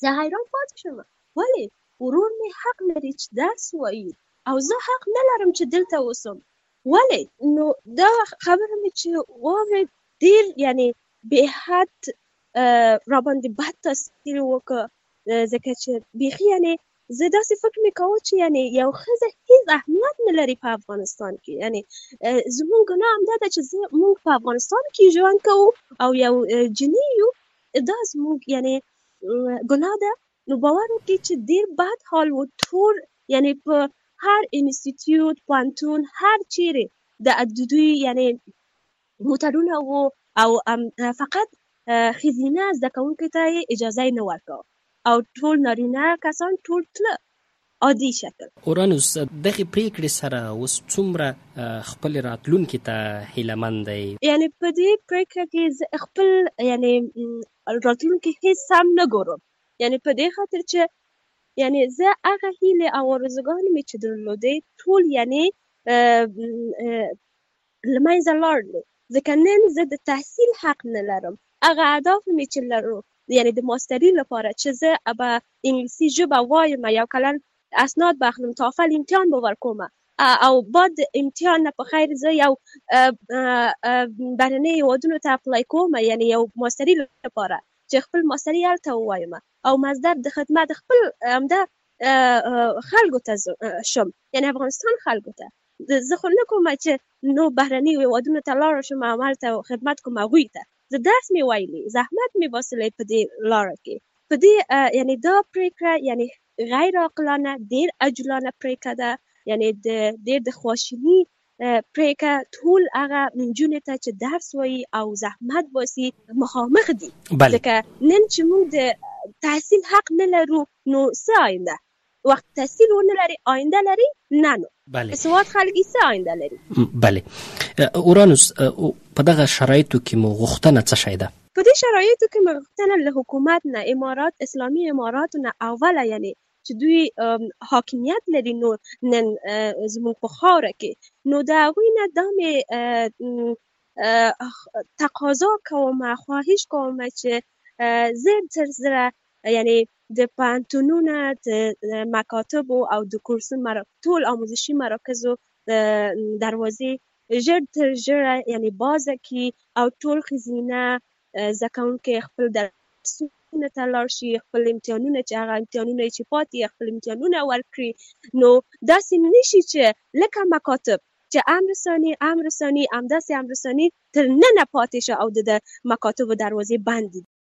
زه حیران پاتې شوم ولې ورور مې حق لري چې درس وایي او زه حق نه لرم چې دلته اوسم ولې نو دا خبره مې چې واورېد ډېر یعنې بې حد راباندې بد تاثیر وکړ ځکه چې بیخي یعنې زه داسې فکر مې کوه چې یعنې یو ښځه هېڅ اهمیت نه لري په افغانستان کې یعنې زموږ ګناه همدا ده چې موږ په افغانستان کې ژوند کوو او یو جنۍ یو دا زموږ یعنې ګناه ده نو باور وکړئ چې ډېر بد حال و ټول یعنې په هر انسټیټیوټ پوهنتون هر چیرې د دوی یعنې موټرونه و او فقط ښځینه زده کوونکو ته یې اجازه نه ورکوه او ټول نارینه کسان ټول تله عادي شکل. اورانوس دغې پرېکړې سره اوس څومره خپل راتلونکي ته هیلهمند دی؟ یعنې په دې پرېکړه کې زه خپل یعنې راتلونکي هېڅ سم نه ګورم یعنې په دې خاطر چې یعنې زه هغه هیلې او آرزوګانې مې چې درلودې ټول یعنې له منځه لاړلې ځکه نن زه د تحصیل حق نه لرم هغه اهداف مې چې لرو یعنې د ماستري لپاره چې زه به انګلیسي ژبه وایم یو کلن اسناد به اخلم توفل امتحان به ورکوم او بعد امتحان نه په خیر زه یو بهرني هېوادونو ته اپلای کوم یعنې یو ماستري لپاره چې خپل ماستري هلته ووایم او مصدر د خدمت خپل همدا خلکو ته شم یعنې افغانستان خلکو ته زه خو نه کوم چې نو بهرني هېوادونو ته لاړه شم او هلته خدمت کوم هغوی ته زه درس مې ویلی زحمت مې باسلی په دې لاره کې په دې یعنې دا پرېکړه یعنې غیر عاقلانه ډېر عجولانه پرېکړه ده یعنې ډېر د خواشیني پرېکړه ټول هغه نجونې ته چې درس وایي او زحمت باسي مخامخ دي ځکه نن چې موږ د تحصیل حق نه لرو نو څه آینده وخت تحصیل ونه لري آینده لري نه نو سواد خلک څه آینده لري. بله اورانوس په دغه شرایطو کې مو غوښتنه څه شی ده؟ په دې شرایطو کې مو غوښتنه له حکومت نه امارات اسلامي اماراتو نه اوله یعنې چې دوی حاکمیت لري نو نن زموږ په خاوره کې نو د هغوی نه دا مې تقاضا کوم خواهش کوم چې زر تر زره یعنې د پوهنتونونو د مکاتبو او د کورسونو ټول آموزشي مراکزو دروازې ژر تر ژره یعنې بازه کړي او ټول ښځینه زده کوونکي خپل درسونه ته لاړ شي خپل امتحانونه چې هغه امتحانونه چې پاتې خپل امتحانونه ورکړي نو داسې نشي چې لکه مکاتب چې امرساني همداسې امرساني تر ننه پاتې شه او د مکاتبو دروازې بندې